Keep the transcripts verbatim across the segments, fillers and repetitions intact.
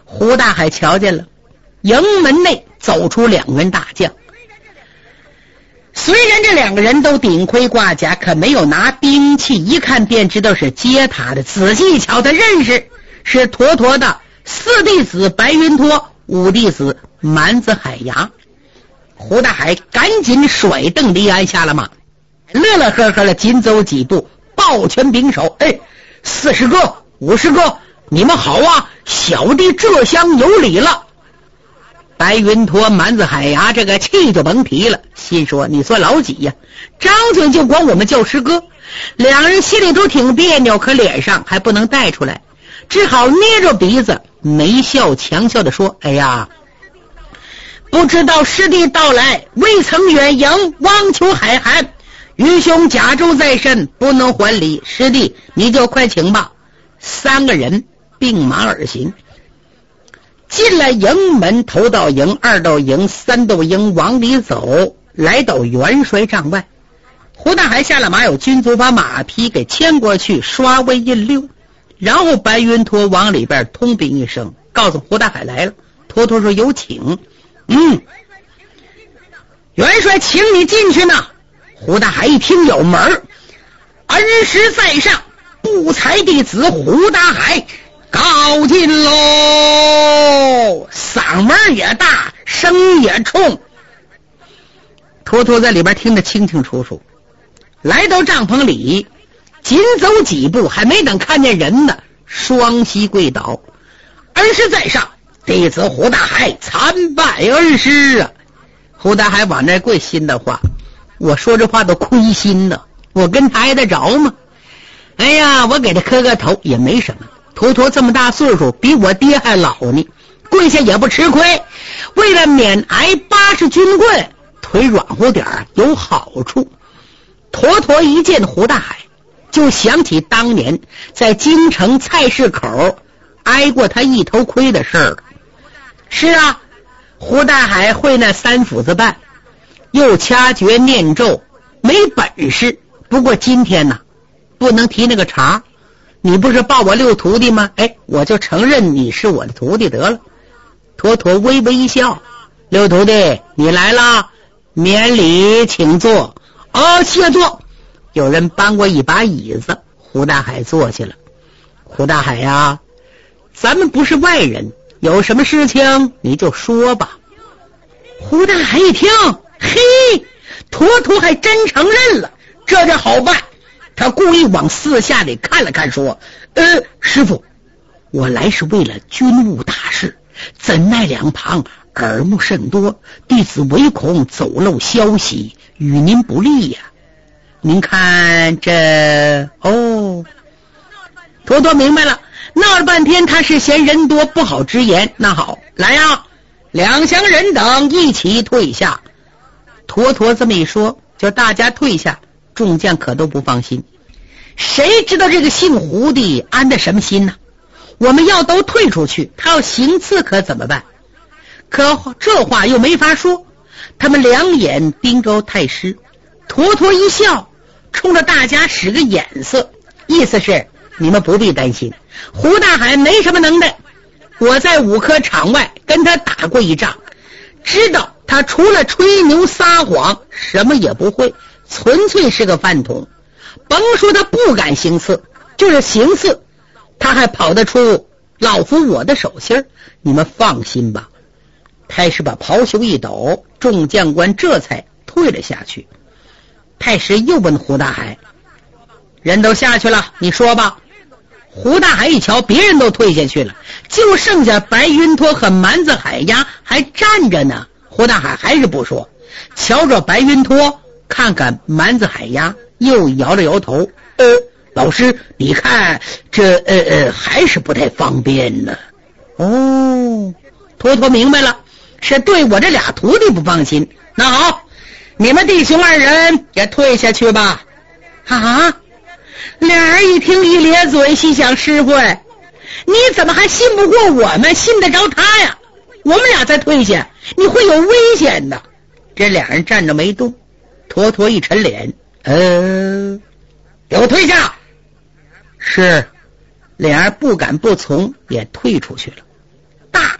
胡大海瞧见了，营门内走出两员大将。虽然这两个人都顶盔挂甲，可没有拿兵器，一看便知道是接他的。仔细一瞧，他认识是妥妥的四弟子白云托，五弟子蛮子海牙。胡大海赶紧甩蹬离鞍下了马，乐乐呵呵的紧走几步，抱拳拱手：“哎，四十个五十个，你们好啊，小弟这厢有礼了。”白云托蛮子海牙这个气就甭提了，心说你算老几呀？张嘴就管我们叫师哥。两人心里都挺别扭，可脸上还不能带出来，只好捏着鼻子没笑强笑的说：“哎呀，不知道师弟到来，未曾远迎，望求海涵。愚兄甲胄在身，不能还礼，师弟你就快请吧。”三个人并马而行，进了营门，头道营，二道营，三道营，往里走，来到元帅帐外。胡大海下了马，有军卒把马匹给牵过去，刷为印溜。然后白云托往里边通禀一声，告诉胡大海来了。托托说：“有请。”嗯，元帅请你进去呢。胡大海一听有门儿，恩师在上，不才弟子胡大海告进喽，嗓门也大，声也冲。托托在里边听得清清楚楚。来到帐篷里，紧走几步，还没等看见人呢，双膝跪倒：“恩师在上，弟子胡大海参拜恩师啊！”胡大海往那跪，心的话，我说这话都亏心呢，我跟他挨得着吗？哎呀，我给他磕个头也没什么。托托这么大岁数，比我爹还老呢，跪下也不吃亏。为了免挨八十军棍，腿软乎点儿有好处。托托一见胡大海，就想起当年在京城菜市口挨过他一头盔的事儿了。是啊，胡大海会那三斧子半，又掐诀念咒，没本事。不过今天呢，不能提那个茬。你不是报我六徒弟吗？哎，我就承认你是我的徒弟得了。妥妥微微一笑：“六徒弟，你来了，免礼，请坐。”“哦，谢坐。”有人搬过一把椅子，胡大海坐下了。胡大海呀，咱们不是外人，有什么事情你就说吧。胡大海一听，嘿，妥妥还真承认了，这就好办。他故意往四下里看了看，说：“呃，师傅，我来是为了军务大事，怎奈两旁耳目甚多，弟子唯恐走漏消息，与您不利呀。您看这……哦。”妥妥明白了，闹了半天他是嫌人多不好直言。那好，来呀，两乡人等一起退下。妥妥这么一说，就大家退下，众将可都不放心。谁知道这个姓胡的安的什么心呢？我们要都退出去，他要行刺可怎么办？可这话又没法说。他们两眼盯着太师，妥妥一笑，冲着大家使个眼色，意思是你们不必担心，胡大海没什么能耐，我在五科场外跟他打过一仗，知道他除了吹牛撒谎什么也不会，纯粹是个饭桶。甭说他不敢行刺，就是行刺他还跑得出老夫我的手心，你们放心吧。太师把袍袖一抖，众将官这才退了下去。太师又问胡大海：“人都下去了，你说吧。”胡大海一瞧，别人都退下去了，就剩下白云托和蛮子海牙还站着呢。胡大海还是不说，瞧着白云托，看看蛮子海牙，又摇了摇头：“呃，老师，你看这呃呃还是不太方便呢。”哦，托托明白了，是对我这俩徒弟不放心。那好，你们弟兄二人也退下去吧。啊！俩人一听一咧嘴，心想：师傅，你怎么还信不过我们，信得着他呀？我们俩再退下，你会有危险的。这俩人站着没动，妥妥一沉脸：“呃，给我退下。”是，俩人不敢不从，也退出去了。大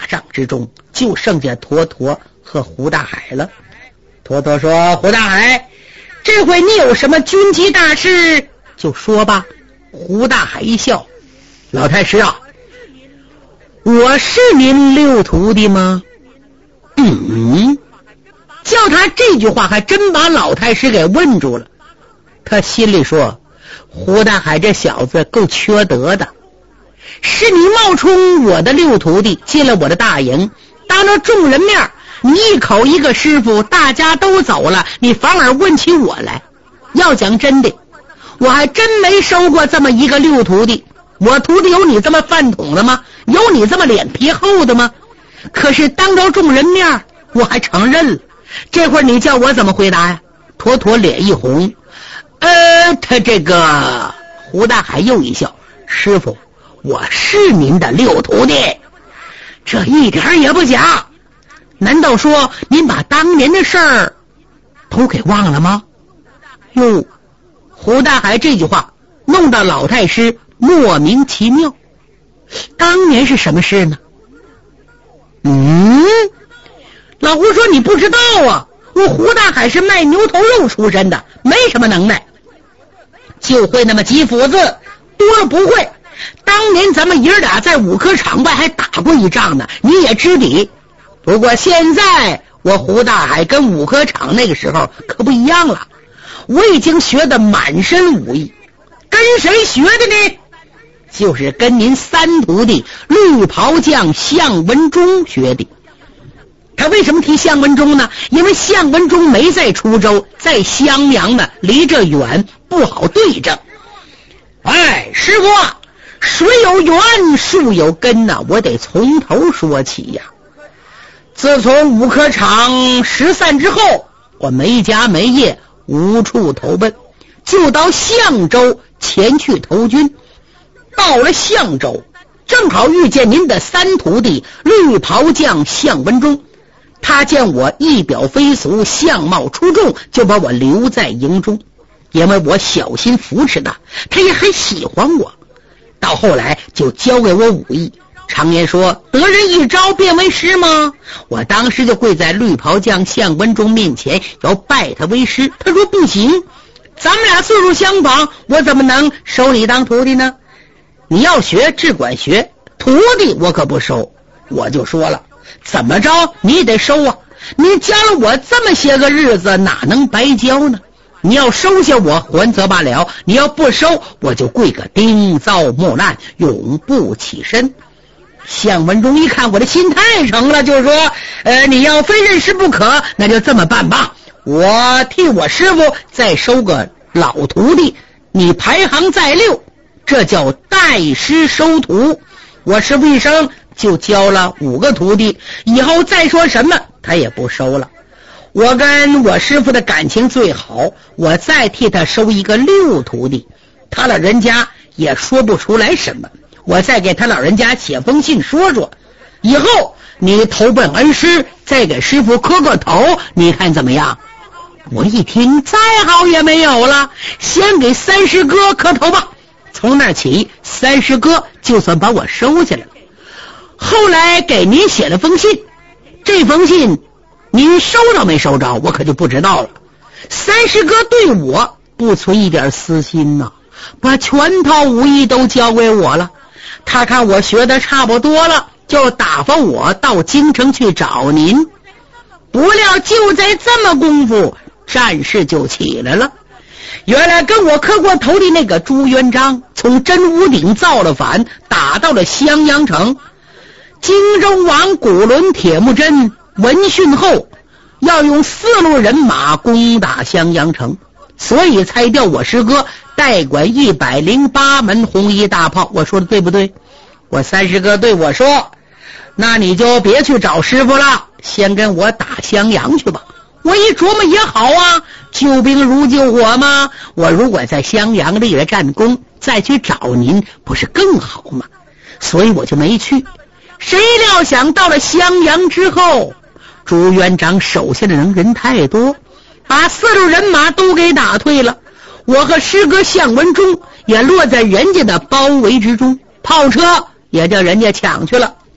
帐之中就剩下坨坨和胡大海了。坨坨说：胡大海，这回你有什么军机大事就说吧。胡大海一笑：老太师啊，我是您六徒弟吗？嗯，叫他这句话还真把老太师给问住了。他心里说：胡大海这小子够缺德的，是你冒充我的六徒弟进了我的大营，当着众人面你一口一个师傅，大家都走了，你反而问起我来。要讲真的，我还真没收过这么一个六徒弟。我徒弟有你这么饭桶的吗？有你这么脸皮厚的吗？可是当着众人面我还承认了，这会儿你叫我怎么回答呀？坨坨脸一红，呃，他这个胡大海又一笑：师傅，我是您的六徒弟，这一点也不假。难道说您把当年的事儿都给忘了吗？哟，胡大海这句话弄到老太师莫名其妙。当年是什么事呢？嗯，老胡说你不知道啊，我胡大海是卖牛头肉出身的，没什么能耐，就会那么几斧子，多了不会。当年咱们爷俩在五科场外还打过一仗呢，你也知底。不过现在我胡大海跟五科场那个时候可不一样了，我已经学得满身武艺。跟谁学的呢？就是跟您三徒弟绿袍将项文忠学的。他为什么提项文忠呢？因为项文忠没在出州，在襄阳呢，离这远，不好对证。哎，师傅啊，水有源树有根呐、啊，我得从头说起呀。自从五科场失散之后，我没家没业，无处投奔，就到相州前去投军。到了相州，正好遇见您的三徒弟绿袍将项文忠。他见我仪表非俗，相貌出众，就把我留在营中，因为我小心扶持他，他也很喜欢我。到后来就教给我武艺，常言说得人一招便为师吗？我当时就跪在绿袍将项文忠面前要拜他为师。他说不行，咱们俩岁数相仿，我怎么能收你当徒弟呢？你要学只管学，徒弟我可不收。我就说了，怎么着你得收啊，你教了我这么些个日子，哪能白教呢？你要收下我还则罢了，你要不收，我就跪个钉遭木烂，永不起身。项文忠一看我的心太诚了，就说呃，你要非认师不可，那就这么办吧，我替我师傅再收个老徒弟，你排行在六，这叫代师收徒。我师傅一生就教了五个徒弟，以后再说什么他也不收了。我跟我师傅的感情最好，我再替他收一个六徒弟，他老人家也说不出来什么，我再给他老人家写封信说说，以后你投奔恩师，再给师傅磕个头，你看怎么样？我一听再好也没有了，先给三师哥磕头吧。从那起三师哥就算把我收下来了。后来给您写了封信，这封信您收着没收着我可就不知道了。三师哥对我不存一点私心呐、啊，把全套武艺都交给我了。他看我学的差不多了，就打发我到京城去找您。不料就在这么功夫，战事就起来了。原来跟我磕过头的那个朱元璋从真武鼎造了反，打到了襄阳城。荆州王古伦铁木真闻讯后，要用四路人马攻打襄阳城，所以才调我师哥代管一百零八门红衣大炮。我说的对不对？我三师哥对我说，那你就别去找师傅了，先跟我打襄阳去吧。我一琢磨也好啊，救兵如救火吗？我如果在襄阳立了战功，再去找您不是更好吗？所以我就没去。谁料想到了襄阳之后，朱元璋手下的人人太多，把四路人马都给打退了。我和师哥项文忠也落在人家的包围之中，炮车也叫人家抢去了。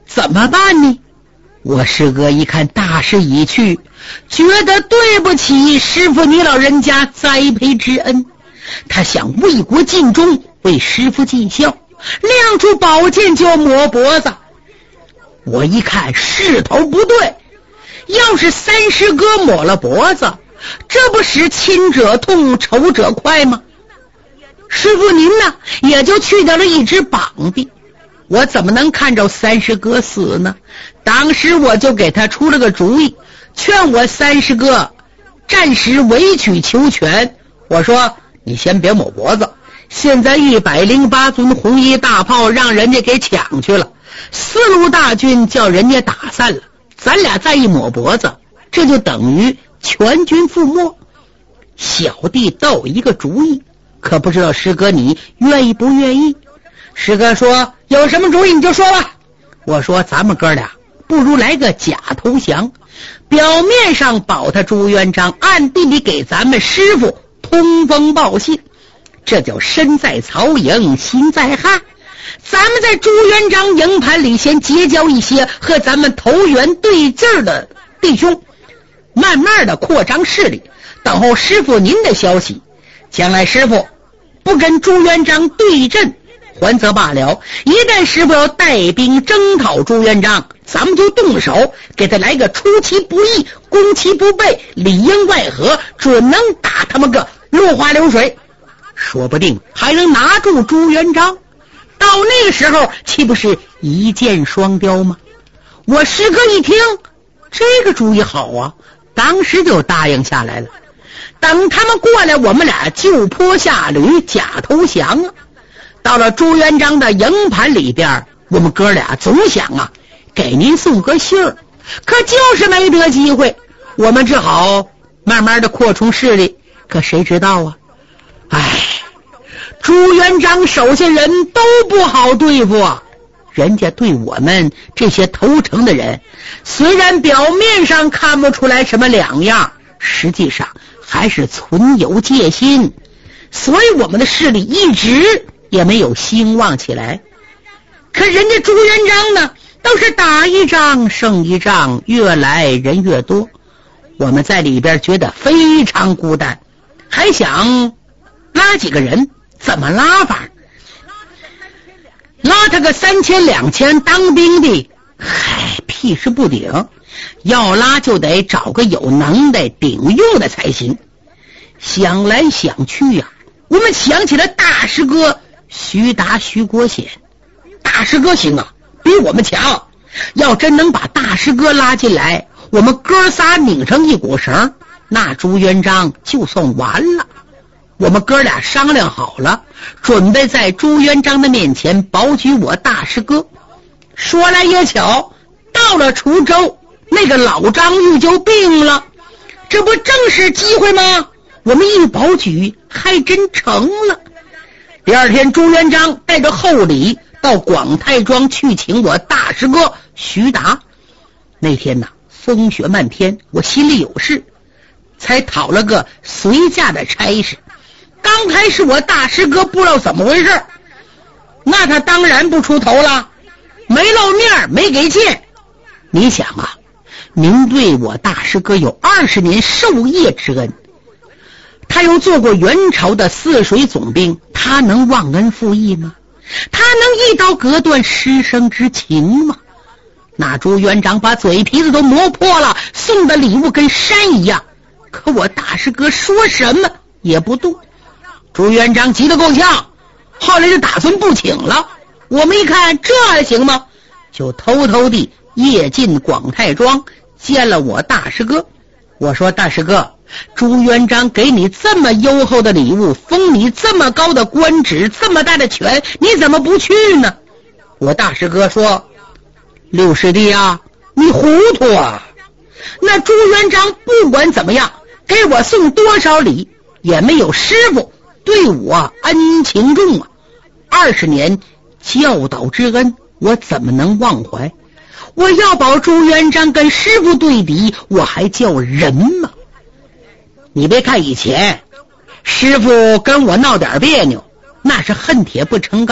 怎么办呢？我师哥一看大势已去，觉得对不起师傅你老人家栽培之恩，他想为国尽忠，为师傅尽孝，亮出宝剑就要抹脖子。我一看势头不对，要是三师哥抹了脖子，这不使亲者痛仇者快吗？师傅您呢也就去掉了一只膀臂，我怎么能看着三师哥死呢？当时我就给他出了个主意，劝我三师哥暂时委曲求全。我说你先别抹脖子，现在一百零八尊红衣大炮让人家给抢去了，四路大军叫人家打散了，咱俩再一抹脖子，这就等于全军覆没。小弟倒有一个主意，可不知道师哥你愿意不愿意？师哥说有什么主意你就说吧。我说咱们哥俩不如来个假投降，表面上保他朱元璋，暗地里给咱们师傅通风报信，这叫身在曹营心在汉。咱们在朱元璋营盘里先结交一些和咱们投缘对劲的弟兄，慢慢的扩张势力，等候师傅您的消息。将来师傅不跟朱元璋对阵还则罢了，一旦师傅要带兵征讨朱元璋，咱们就动手，给他来个出其不意，攻其不备，里应外合，准能打他们个落花流水，说不定还能拿住朱元璋。到那个时候岂不是一箭双雕吗？我师哥一听这个主意好啊，当时就答应下来了。等他们过来，我们俩就坡下驴，假投降啊。到了朱元璋的营盘里边，我们哥俩总想啊给您送个信儿，可就是没得机会，我们只好慢慢的扩充势力。可谁知道啊，唉，朱元璋手下人都不好对付啊。人家对我们这些投诚的人，虽然表面上看不出来什么两样，实际上还是存有戒心，所以我们的势力一直也没有兴旺起来。可人家朱元璋呢，都是打一仗胜一仗，越来人越多，我们在里边觉得非常孤单，还想拉几个人。怎么拉法？拉他个三千两千当兵的，嗨，屁事不顶，要拉就得找个有能耐顶用的才行。想来想去呀、啊，我们想起了大师哥徐达徐国显。大师哥行啊，比我们强，要真能把大师哥拉进来，我们哥仨拧成一股绳，那朱元璋就算完了。我们哥俩商量好了，准备在朱元璋的面前保举我大师哥。说来也巧，到了滁州，那个老张玉就病了，这不正是机会吗？我们一保举还真成了。第二天，朱元璋带着厚礼到广泰庄去请我大师哥徐达。那天呢，风雪漫天，我心里有事，才讨了个随驾的差事。刚开始我大师哥不知道怎么回事，那他当然不出头了，没露面，没给见。你想啊，您对我大师哥有二十年授业之恩，他又做过元朝的泗水总兵，他能忘恩负义吗？他能一刀割断师生之情吗？那朱元璋把嘴皮子都磨破了，送的礼物跟山一样，可我大师哥说什么也不动。朱元璋急得够呛，后来就打算不请了。我们一看这还行吗？就偷偷地夜进广泰庄见了我大师哥。我说大师哥，朱元璋给你这么优厚的礼物，封你这么高的官职，这么大的权，你怎么不去呢？我大师哥说，六师弟啊，你糊涂啊，那朱元璋不管怎么样给我送多少礼，也没有师傅对我恩情重啊，二十年教导之恩，我怎么能忘怀？我要保朱元璋跟师傅对敌，我还叫人吗？你别看以前师傅跟我闹点别扭，那是恨铁不成钢，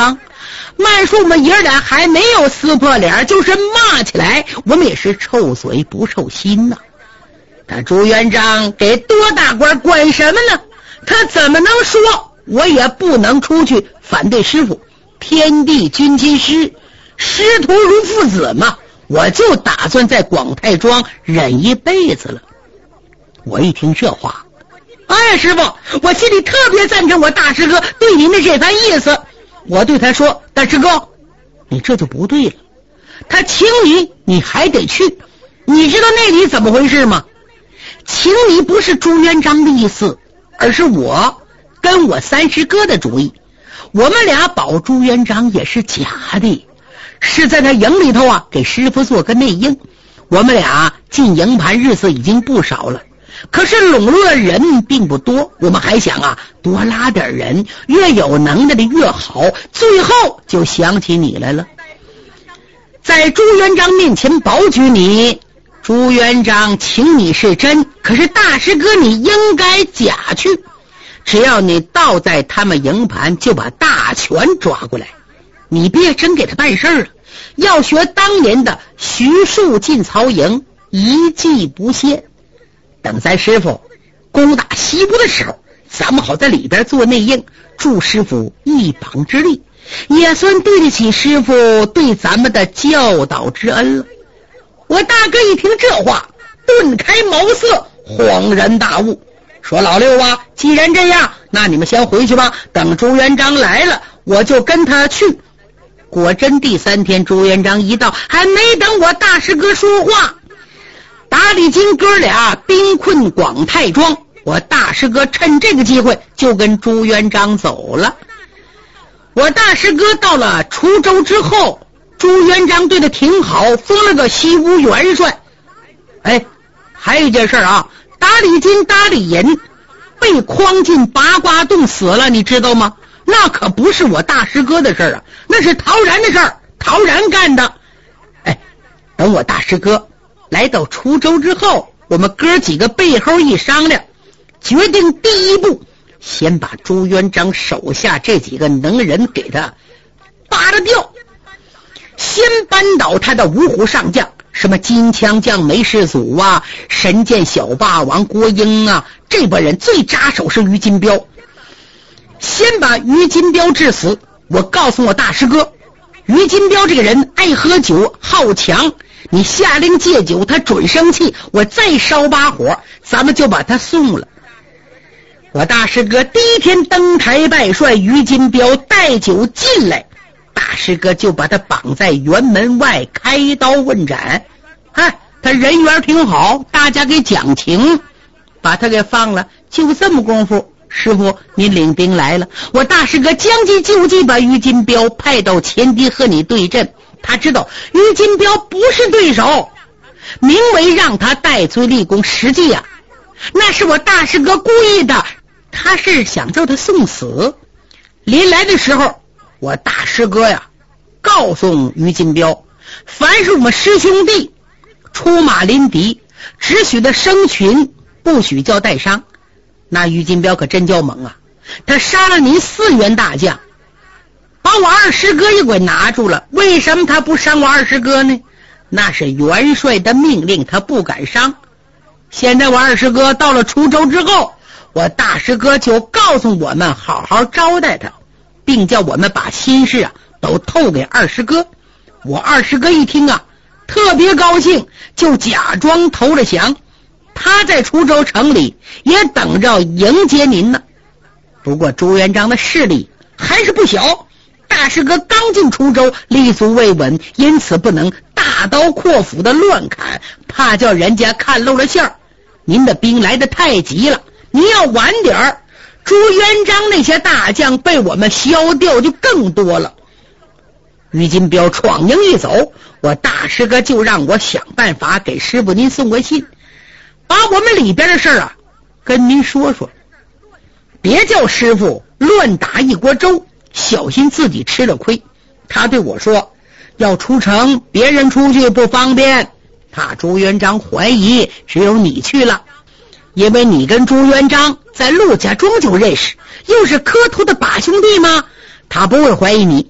慢说我们爷俩还没有撕破脸，就是骂起来我们也是臭嘴不臭心呐、啊。他朱元璋给多大官管什么呢？他怎么能说我也不能出去反对师傅？天地君亲师，师徒如父子嘛，我就打算在广泰庄忍一辈子了。我一听这话，哎，师傅，我心里特别赞成我大师哥对您的这番意思。我对他说，大师哥，你这就不对了，他请你你还得去，你知道那里怎么回事吗？请你不是朱元璋的意思，而是我跟我三师哥的主意。我们俩保朱元璋也是假的，是在他营里头啊给师傅做个内应。我们俩进营盘日子已经不少了，可是笼络的人并不多，我们还想啊多拉点人，越有能耐的越好。最后就想起你来了，在朱元璋面前保举你，朱元璋请你是真，可是大师哥你应该假去。只要你倒在他们营盘，就把大权抓过来，你别真给他办事了，要学当年的徐庶进曹营，一计不限。等咱师傅攻打西部的时候，咱们好在里边做内应，助师傅一膀之力，也算对得起师傅对咱们的教导之恩了。我大哥一听这话，顿开茅塞，恍然大悟，说老六啊，既然这样，那你们先回去吧，等朱元璋来了我就跟他去。果真第三天朱元璋一到，还没等我大师哥说话，打李金哥俩兵困广泰庄，我大师哥趁这个机会就跟朱元璋走了。我大师哥到了滁州之后，朱元璋对他挺好，封了个西吴元帅。哎，还有一件事啊，打李金打李银被诓进八卦洞死了，你知道吗？那可不是我大师哥的事啊，那是陶然的事儿，陶然干的。哎，等我大师哥来到滁州之后，我们哥几个背后一商量，决定第一步先把朱元璋手下这几个能人给他扒了掉，先扳倒他的五虎上将，什么金枪将梅世祖啊，神剑小霸王郭英啊，这帮人最扎手是于金彪。先把于金彪致死。我告诉我大师哥，于金彪这个人爱喝酒好强，你下令戒酒他准生气，我再烧把火咱们就把他送了。我大师哥第一天登台拜帅，于金彪带酒进来，大师哥就把他绑在辕门外开刀问斩。哎，他人缘挺好，大家给讲情，把他给放了。就这么功夫，师傅您领兵来了，我大师哥将计就计，把于金彪派到前敌和你对阵。他知道于金彪不是对手，名为让他戴罪立功，实际啊那是我大师哥故意的，他是想叫他送死。临来的时候，我大师哥呀告诉于金彪，凡是我们师兄弟出马临敌，只许他生群，不许叫带伤。那于金彪可真叫猛啊，他杀了您四员大将，把我二师哥也给拿住了。为什么他不伤我二师哥呢？那是元帅的命令，他不敢伤。现在我二师哥到了滁州之后，我大师哥就告诉我们好好招待他，并叫我们把心事啊都透给二师哥。我二师哥一听啊特别高兴，就假装投了降，他在滁州城里也等着迎接您呢。不过朱元璋的势力还是不小，大师哥刚进滁州，立足未稳，因此不能大刀阔斧的乱砍，怕叫人家看漏了线儿。您的兵来得太急了，您要晚点儿，朱元璋那些大将被我们消掉就更多了。于金彪闯营一走，我大师哥就让我想办法给师傅您送个信，把我们里边的事啊跟您说说，别叫师傅乱打一锅粥，小心自己吃了亏。他对我说，要出城别人出去不方便，怕朱元璋怀疑，只有你去了，因为你跟朱元璋在陆家庄就认识，又是磕头的把兄弟吗？他不会怀疑你。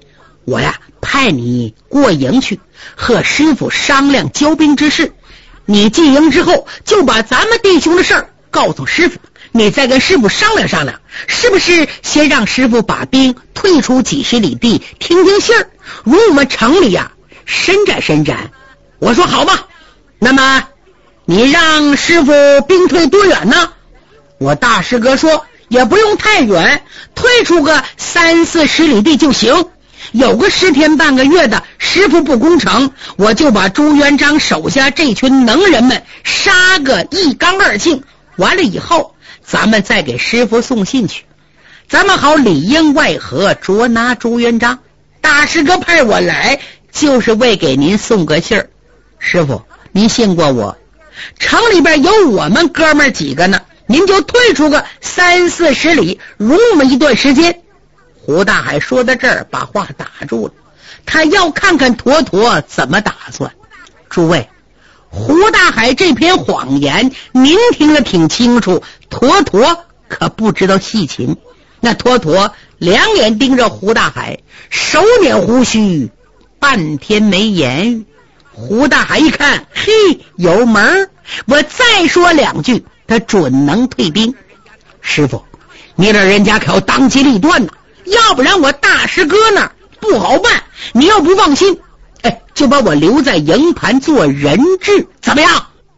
我呀派你过营去和师傅商量交兵之事，你进营之后就把咱们弟兄的事儿告诉师傅，你再跟师傅商量商量，是不是先让师傅把兵退出几十里地听听信儿，如我们城里呀伸展伸展。我说好吧，那么你让师傅兵退多远呢？我大师哥说也不用太远，退出个三四十里地就行，有个十天半个月的师傅不攻城，我就把朱元璋手下这群能人们杀个一干二净，完了以后咱们再给师傅送信去，咱们好里应外合捉拿朱元璋。大师哥派我来就是为给您送个信儿。师傅您信过我，城里边有我们哥们几个呢，您就退出个三四十里，容我们一段时间。胡大海说到这儿把话打住了，他要看看坨坨怎么打算。诸位，胡大海这篇谎言您听得挺清楚，坨坨可不知道细情。那坨坨两眼盯着胡大海，手捻胡须，半天没言语。胡大海一看，嘿，有门，我再说两句他准能退兵。师傅你这人家可要当机立断呐，要不然我大师哥那儿不好办。你要不放心，哎，就把我留在营盘做人质，怎么样？